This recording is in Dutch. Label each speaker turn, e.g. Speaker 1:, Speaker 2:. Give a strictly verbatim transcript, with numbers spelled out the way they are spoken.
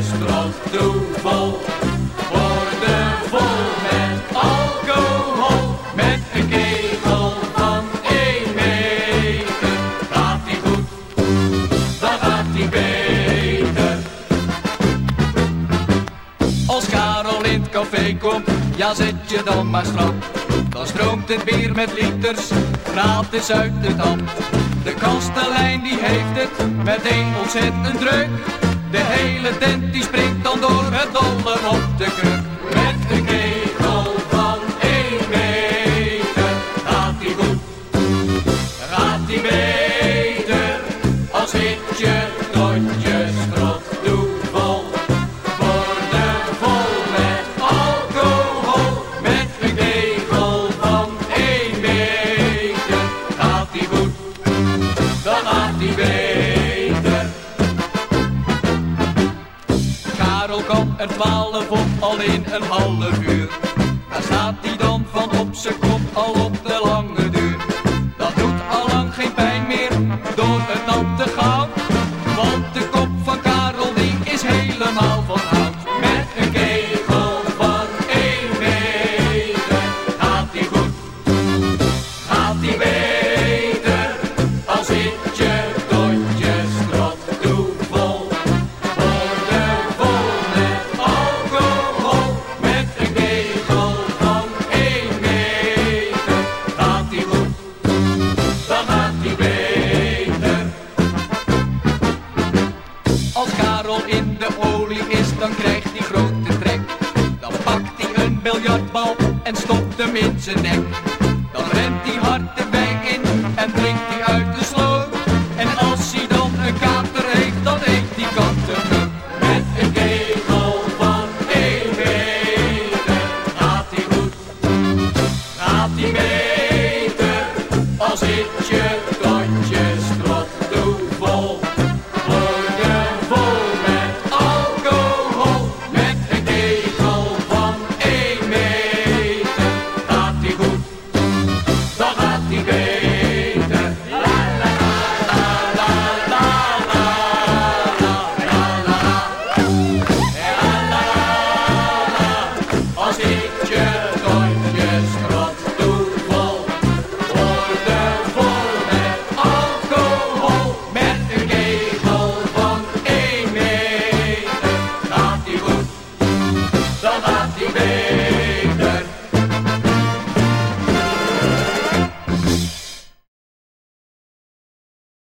Speaker 1: strotdoen vol. Worden vol met alcohol, met een kegel van één meter. Gaat die goed, dan gaat die beter. Als Karel in het café komt, ja zet je dan maar strak. Dan stroomt het bier met liters, gratis uit de tap. De kastelein die heeft het meteen ontzettend druk. De hele tent die springt dan door het dolle op de kruk. Met een kegel van één meter gaat die goed, gaat die beter. Als hit je tot je strotdoen vol. Worden vol met alcohol, met een kegel van één meter. Gaat die goed, dan gaat die beter. Karel kan er twaalf op al in een half uur. Daar staat hij dan van op zijn kop al op de lange duur. Dat doet al lang geen pijn meer door het natte goud. Want de kop van Karel die is helemaal van hout. Met een kegel van één meter gaat die goed, gaat die beter. Als hit je tot je strotdoen vol. Worden vol met alcohol, met een kegel van één meter. Gaat die goed, dan gaat die beter. Als Karel in de olie is, dan krijgt hij grote trek. Dan pakt hij een biljartbal en stopt hem in zijn nek. Dan rent hij hard erbij in en drinkt hij uit de sloot. En als hij dan een kater heeft, dan eet hij kattenbloot. Met een kegel van één meter gaat hij goed, gaat hij beter. Als hit je tot je strotdoen vol. Worden vol met alcohol, met een kegel van één meter. Gaat hij goed, dan gaat hij beter. La la la la la la la la la la la. Als hit je tot je strotdoen vol. Worden vol met alcohol, met een kegel van één meter. Gaat hij goed, dan gaat hij beter.